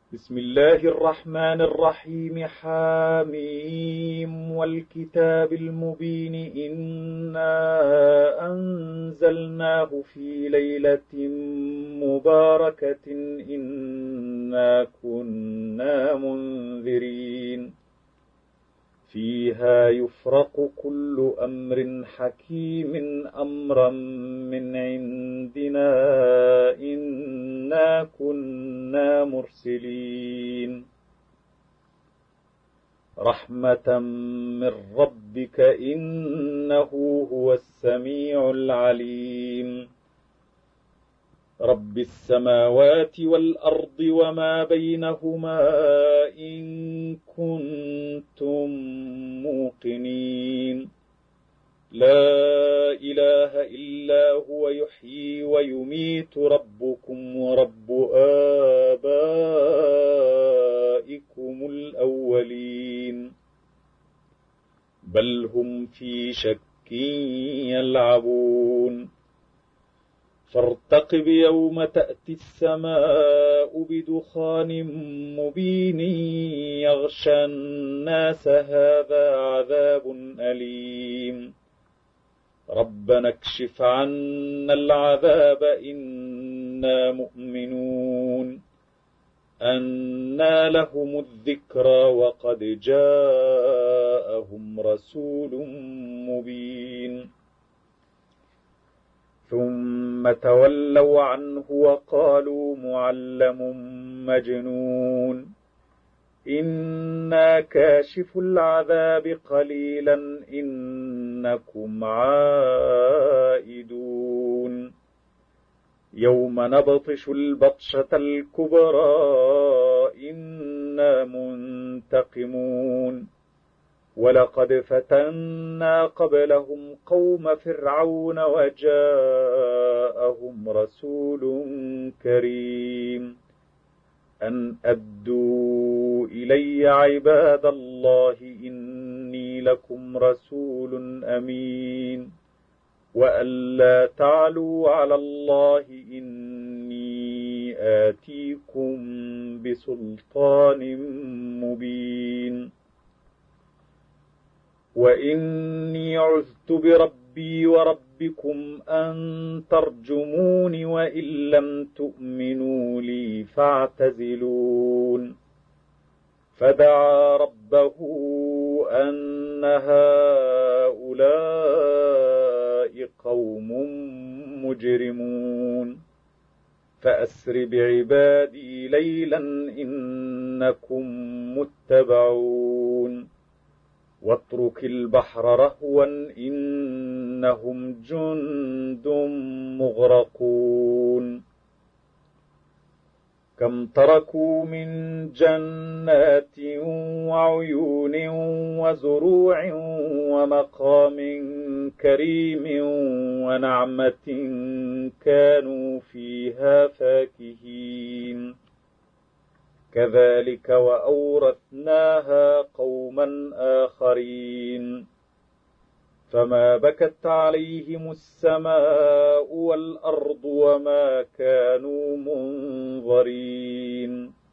بسم الله الرحمن الرحيم. حاميم والكتاب المبين إنا أنزلناه في ليلة مباركة إنا كنا منذرين فيها يفرق كل أمر حكيم أمرا من عندنا إنا كنا مرسلين رحمة من ربك إنه هو السميع العليم رب السماوات والأرض وما بينهما إن كنتم موقنين لا إله إلا هو يحيي ويميت ربكم ورب آبائكم الأولين بل هم في شك يلعبون فارتقب يوم تأتي السماء بدخان مبين يغشى الناس هذا عذاب أليم ربنا اكشف عنا العذاب إنا مؤمنون أنى لهم الذكرى وقد جاءهم رسول مبين ثم تولوا عنه وقالوا معلم مجنون إنا كاشف العذاب قليلا إنكم عائدون يوم نبطش البطشة الكبرى إنا منتقمون ولقد فتنا قبلهم قوم فرعون وجاءهم رسول كريم أن أدوا إلي عباد الله إني لكم رسول أمين وألا تعلوا على الله إني آتيكم بسلطان مبين وإني عذت بربي وربكم أن ترجمون وإن لم تؤمنوا لي فاعتزلون فدعا ربه أن هؤلاء قوم مجرمون فأسر بعبادي ليلا إنكم متبعون واترك البحر رهوا إنهم جند مغرقون كم تركوا من جنات وعيون وزروع ومقام كريم ونعمة كانوا فيها فاكهين كذلك وأورثناها قوما آخرين فما بكت عليهم السماء والأرض وما كانوا منظرين